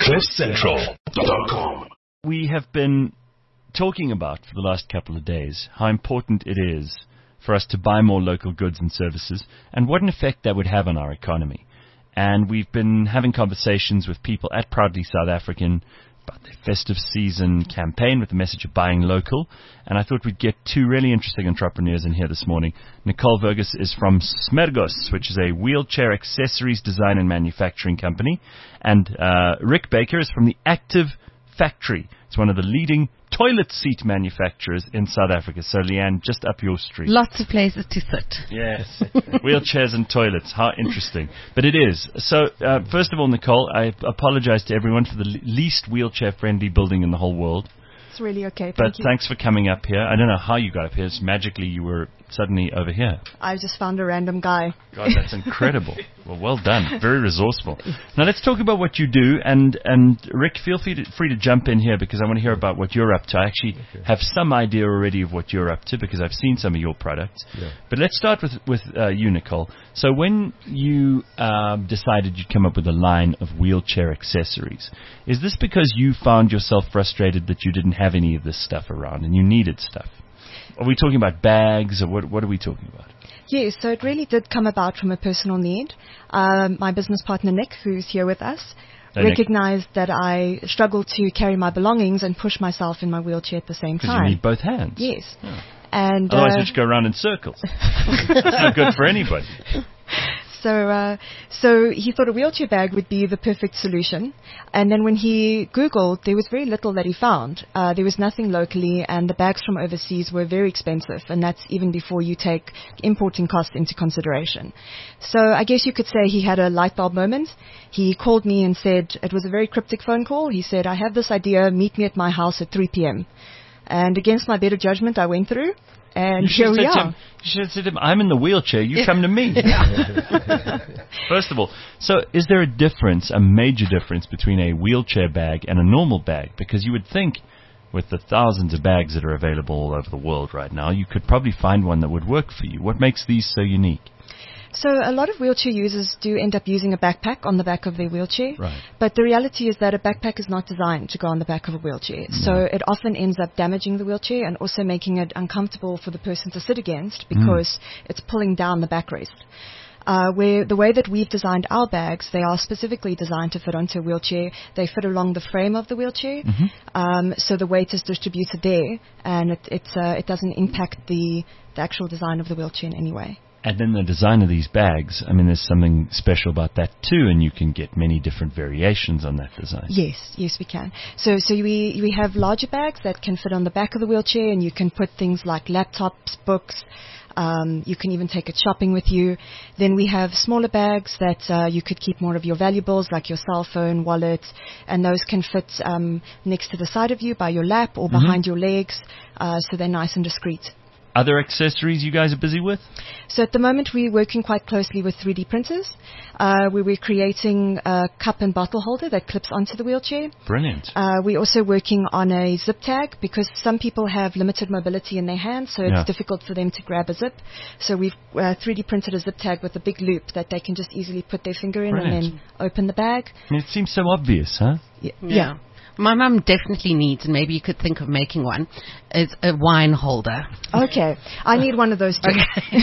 CliffCentral.com. We have been talking about for the last couple of days how important it is for us to buy more local goods and services and what an effect that would have on our economy. And we've been having conversations with people at Proudly South African about their festive season campaign with the message of buying local. And I thought we'd get two really interesting entrepreneurs in here this morning. Nicole Vergus is from Smergos, which is a wheelchair accessories design and manufacturing company. And Rick Baker is from the Active Factory. It's one of the leading toilet seat manufacturers in South Africa. So, Leanne, just up your street. Lots of places to sit. Yes. Wheelchairs and toilets. How interesting. But it is. So, first of all, Nicole, I apologize to everyone for the least wheelchair-friendly building in the whole world. It's really okay. But thanks for coming up here. I don't know how you got up here. It's magically you were suddenly over here. I just found a random guy. God, that's incredible. Well done. Very resourceful. Now let's talk about what you do. And Rick, feel free to jump in here because I want to hear about what you're up to. I actually have some idea already of what you're up to because I've seen some of your products. Yeah. But let's start with you, Nicole. So when you decided you'd come up with a line of wheelchair accessories, is this because you found yourself frustrated that you didn't have any of this stuff around and you needed stuff? Are we talking about bags, or what are we talking about? Yes, so it really did come about from a personal need. My business partner, Nick, who's here with us, recognized that I struggled to carry my belongings and push myself in my wheelchair at the same time. Because you need both hands. Yes. Oh. And otherwise you just go around in circles. That's not good for anybody. So he thought a wheelchair bag would be the perfect solution. And then when he Googled, there was very little that he found. There was nothing locally, and the bags from overseas were very expensive, and that's even before you take importing costs into consideration. So I guess you could say he had a light bulb moment. He called me and said, it was a very cryptic phone call. He said, I have this idea, meet me at my house at 3 p.m. And against my better judgment, I went through. And here we are. You should have said to him, I'm in the wheelchair, you come to me. First of all, so is there a difference, a major difference between a wheelchair bag and a normal bag? Because you would think with the thousands of bags that are available all over the world right now, you could probably find one that would work for you. What makes these so unique? So a lot of wheelchair users do end up using a backpack on the back of their wheelchair. Right. But the reality is that a backpack is not designed to go on the back of a wheelchair. No. So it often ends up damaging the wheelchair and also making it uncomfortable for the person to sit against because it's pulling down the backrest. Where the way that we've designed our bags, they are specifically designed to fit onto a wheelchair. They fit along the frame of the wheelchair, so the weight is distributed there, and it doesn't impact the actual design of the wheelchair in any way. And then the design of these bags, I mean, there's something special about that too, and you can get many different variations on that design. Yes, we can. So we have larger bags that can fit on the back of the wheelchair, and you can put things like laptops, books. You can even take it shopping with you. Then we have smaller bags that you could keep more of your valuables, like your cell phone, wallet, and those can fit next to the side of you, by your lap, or behind your legs, so they're nice and discreet. Other accessories you guys are busy with? So at the moment we're working quite closely with 3D printers. We're creating a cup and bottle holder that clips onto the wheelchair. Brilliant. We're also working on a zip tag because some people have limited mobility in their hands, so it's difficult for them to grab a zip. So we've 3D printed a zip tag with a big loop that they can just easily put their finger in and then open the bag. It seems so obvious, huh? Yeah. My mum definitely needs, and maybe you could think of making one, is a wine holder. Okay. I need one of those too.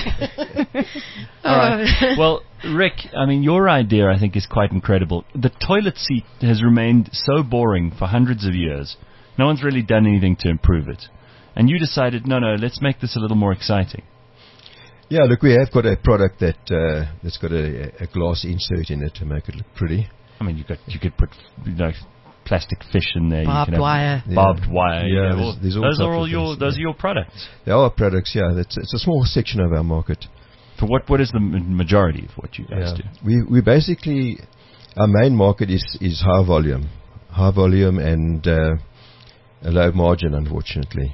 Okay. All right. Well, Rick, I mean, your idea, I think, is quite incredible. The toilet seat has remained so boring for hundreds of years. No one's really done anything to improve it. And you decided, no, let's make this a little more exciting. Yeah, look, we have got a product that's got a glass insert in it to make it look pretty. I mean, you could put, plastic fish in there. Barbed wire. Barbed wire. Yeah, those are your products. They are products, yeah. It's a small section of our market. For what is the majority of what you guys do? We basically, our main market is high volume and a low margin, unfortunately.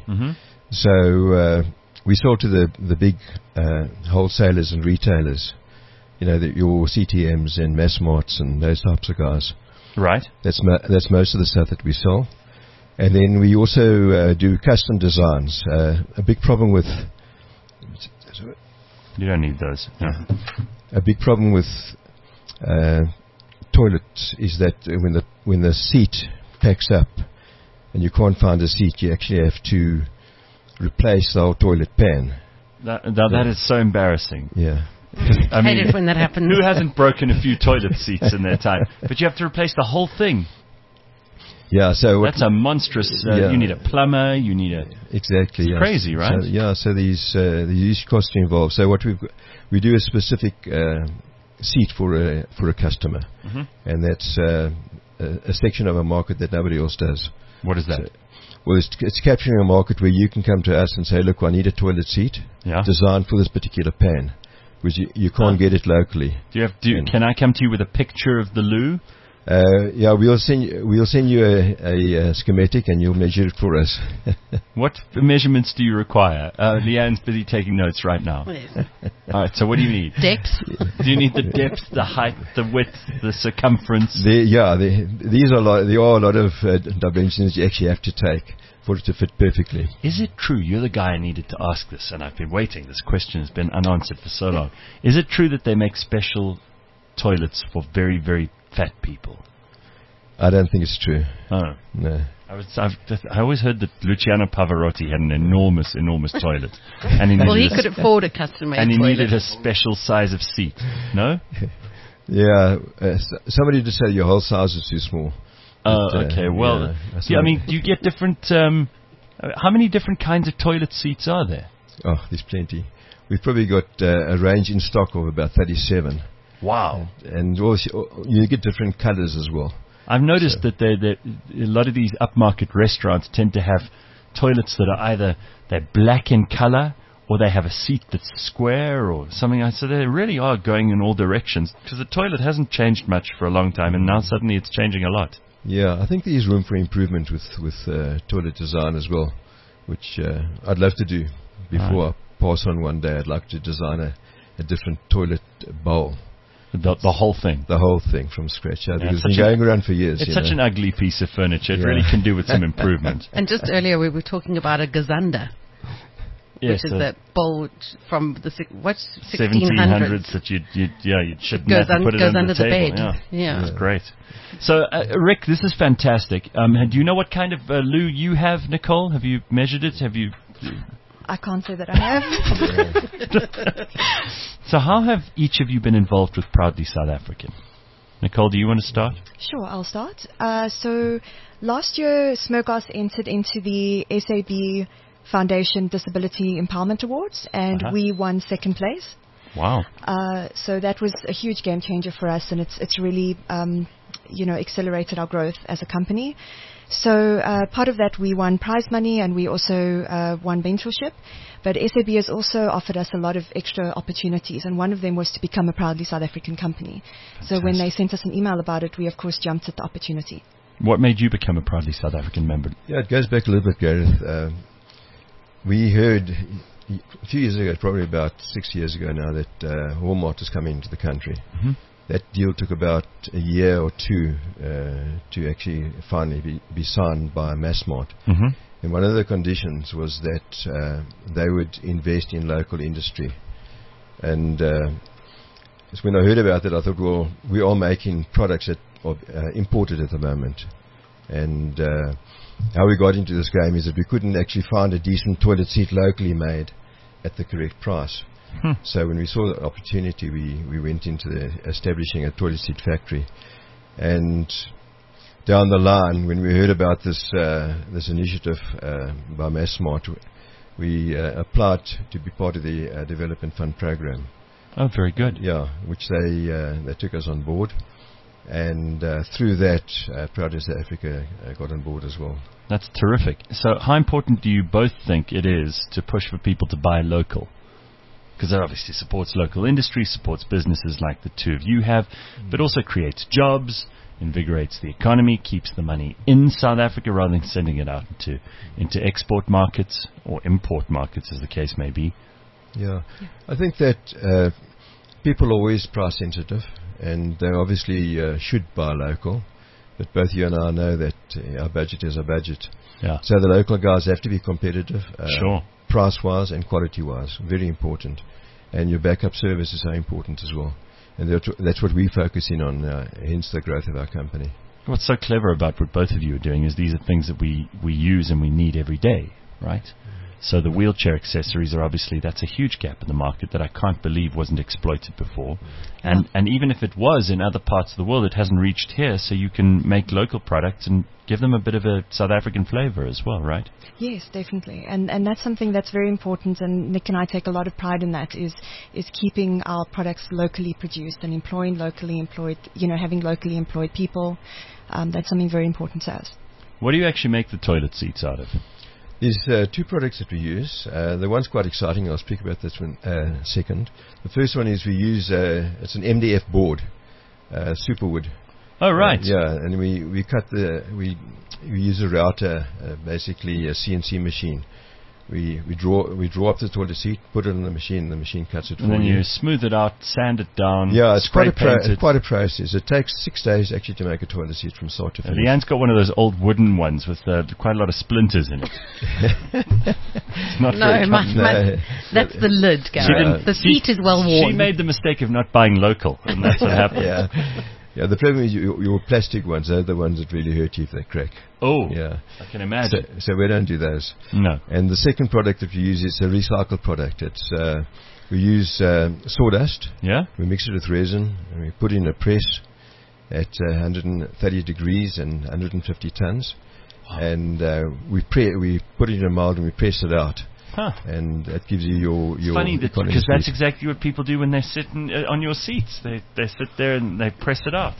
So we sell to the big wholesalers and retailers, your CTMs and Massmarts and those types of guys. Right. That's most of the stuff that we sell. And then we also do custom designs. A big problem with... You don't need those. No. A big problem with toilets is that when the seat packs up and you can't find a seat, you actually have to replace the whole toilet pan. That is so embarrassing. Yeah. I mean, hate it when that happens. Who hasn't broken a few toilet seats in their time? But you have to replace the whole thing. Yeah, so that's a monstrous. You need a plumber. You need a exactly. It's crazy, right? So these costs are involved. So what we do a specific seat for a customer, and that's a section of a market that nobody else does. What is that? So, well, it's capturing a market where you can come to us and say, look, I need a toilet seat designed for this particular pan, because you can't get it locally. Can I come to you with a picture of the loo? We'll send you a schematic and you'll measure it for us. What measurements do you require? Leanne's busy taking notes right now. All right, so what do you need? Depth. Do you need the depth, the height, the width, the circumference? There are a lot of dimensions you actually have to take for it to fit perfectly. Is it true? You're the guy I needed to ask this, and I've been waiting. This question has been unanswered for so long. Is it true that they make special toilets for very, very fat people? I don't think it's true. Oh. No. I always heard that Luciano Pavarotti had an enormous toilet. And he could afford a custom-made toilet. And he needed a special size of seat. No? Yeah. Somebody just said your whole size is too small. Oh, okay. Well, I mean, do you get different... how many different kinds of toilet seats are there? Oh, there's plenty. We've probably got a range in stock of about 37. Wow. And also, you get different colors as well. I've noticed that a lot of these upmarket restaurants tend to have toilets that are either they're black in color or they have a seat that's square or something. So they really are going in all directions, because the toilet hasn't changed much for a long time, and now suddenly it's changing a lot. Yeah, I think there's room for improvement with toilet design as well, which I'd love to do. Before I pass on one day, I'd like to design a different toilet bowl. The whole thing. The whole thing from scratch. Because it's been going around for years. It's such an ugly piece of furniture. It really can do with some improvement. And just earlier we were talking about a gazanda. Yes, which is that bowl from the 1700s that you shouldn't have to put it under the bed. Yeah. That's great. So, Rick, this is fantastic. Do you know what kind of loo you have, Nicole? Have you measured it? Have you... I can't say that I have. So how have each of you been involved with Proudly South African? Nicole, do you want to start? Sure, I'll start. So last year, Smokehouse entered into the SAB Foundation Disability Empowerment Awards, and we won second place. Wow. So that was a huge game changer for us, and it's really accelerated our growth as a company. So part of that, we won prize money, and we also won mentorship. But SAB has also offered us a lot of extra opportunities, and one of them was to become a Proudly South African company. Fantastic. So when they sent us an email about it, we of course jumped at the opportunity. What made you become a Proudly South African member? Yeah, it goes back a little bit, Gareth. We heard a few years ago, probably about 6 years ago now, that Walmart is coming into the country. Mm-hmm. That deal took about a year or two to actually finally be signed by Massmart. Mm-hmm. And one of the conditions was that they would invest in local industry. And when I heard about that, I thought, well, we are making products that are imported at the moment. And how we got into this game is that we couldn't actually find a decent toilet seat locally made at the correct price. So when we saw the opportunity, we went into establishing a toilet seat factory. And down the line, when we heard about this initiative by Massmart, we applied to be part of the Development Fund program. Oh, very good. Yeah, which they took us on board. And through that, Proudly South Africa got on board as well. That's terrific. So how important do you both think it is to push for people to buy local? Because that obviously supports local industry, supports businesses like the two of you have, but also creates jobs, invigorates the economy, keeps the money in South Africa rather than sending it out into export markets or import markets, as the case may be. Yeah. I think that people are always price sensitive, and they obviously should buy local. But both you and I know that our budget is a budget. Yeah. So the local guys have to be competitive. Sure. Price-wise and quality-wise, very important. And your backup service is so important as well. And that's what we're focusing on, hence the growth of our company. What's so clever about what both of you are doing is these are things that we use and we need every day, right? So the wheelchair accessories are obviously, that's a huge gap in the market that I can't believe wasn't exploited before. And even if it was in other parts of the world, it hasn't reached here, so you can make local products and give them a bit of a South African flavor as well, right? Yes, definitely. And that's something that's very important, and Nick and I take a lot of pride in that, is keeping our products locally produced and employing locally employed, having locally employed people. That's something very important to us. What do you actually make the toilet seats out of? There's two products that we use. The one's quite exciting. I'll speak about this one second. The first one is we use, it's an MDF board, superwood. Oh, right. Yeah, and we use a router, basically a CNC machine. We draw up the toilet seat, put it in the machine cuts it for you. And then you smooth it out, sand it down. Yeah, it's quite a process. It takes 6 days actually to make a toilet seat from start to finish. Leanne's got one of those old wooden ones with quite a lot of splinters in it. It's not very no, that's the lid, Gary. The seat is well worn. She made the mistake of not buying local, and that's what happened. Yeah, the problem is your plastic ones are the ones that really hurt you if they crack. Oh, yeah, I can imagine. So we don't do those. No. And the second product that we use is a recycled product. It's we use sawdust. Yeah. We mix it with resin and we put it in a press at 130 degrees and 150 tons. Wow. And we put it in a mold and we press it out. Huh. And that gives you your funny because that's exactly what people do when they're sitting on your seats. They sit there and they press it out.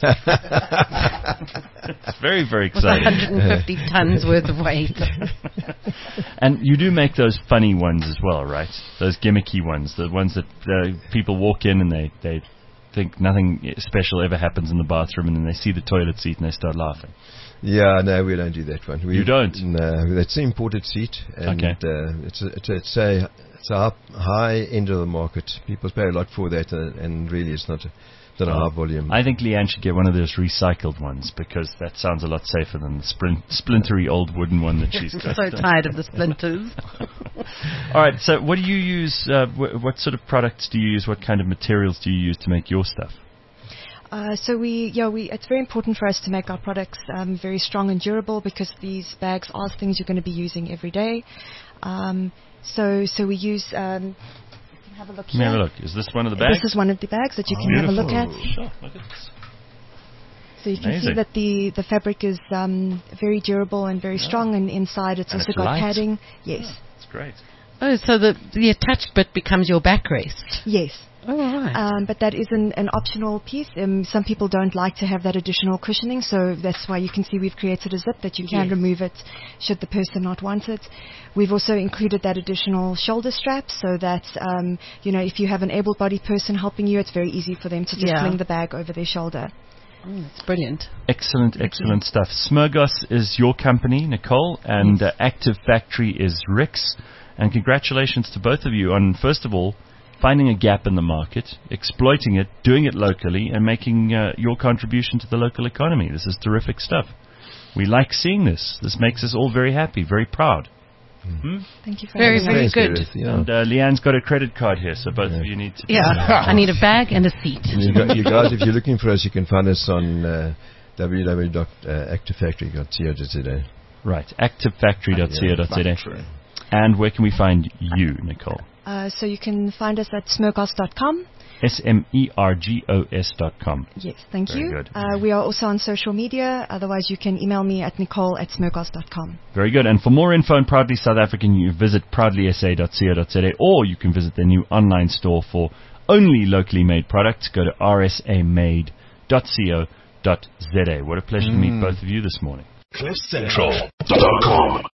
It's very, very exciting. 150 tons worth of weight. And you do make those funny ones as well, right? Those gimmicky ones, the ones that people walk in and they think nothing special ever happens in the bathroom, and then they see the toilet seat and they start laughing. Yeah, no, we don't do that one. You don't? No, that's an imported seat, and it's a high end of the market. People pay a lot for that, and really it's not a high volume. I think Leanne should get one of those recycled ones, because that sounds a lot safer than the splintery old wooden one that she's got. So tired of the splinters. All right, so what do you use? What sort of products do you use? What kind of materials do you use to make your stuff? So it's very important for us to make our products very strong and durable, because these bags are things you're going to be using every day. So we use. Have a look here. Have a look. Is this one of the bags? This is one of the bags that you can have a look at. Sure, look at this. So you can see that the fabric is very durable and very strong, and inside it's also got padding. Yes. That's great. Oh, so the attached bit becomes your backrest. Yes. Oh, right. But that is an optional piece. Some people don't like to have that additional cushioning, so that's why you can see we've created a zip that you can remove it should the person not want it. We've also included that additional shoulder strap, so that if you have an able-bodied person helping you, it's very easy for them to just fling the bag over their shoulder. Oh, that's brilliant. Excellent stuff. Smurgos is your company, Nicole, and Active Factory is Rick's. And congratulations to both of you on, first of all, finding a gap in the market, exploiting it, doing it locally, and making your contribution to the local economy. This is terrific stuff. We like seeing this. This makes us all very happy, very proud. Mm-hmm. Thank you for very good. And Leanne's got a credit card here, so both of you need to... Yeah, I need a bag and a seat. You guys, if you're looking for us, you can find us on www.activefactory.co.za. Right, activefactory.co.za. And where can we find you, Nicole? So you can find us at smergos.com. SMERGOS.com. Yes, thank you. Very good. We are also on social media. Otherwise, you can email me at nicole@smergos.com. Very good. And for more info on Proudly South African, you visit proudlysa.co.za, or you can visit their new online store for only locally made products. Go to rsamade.co.za. What a pleasure to meet both of you this morning. CliffCentral.com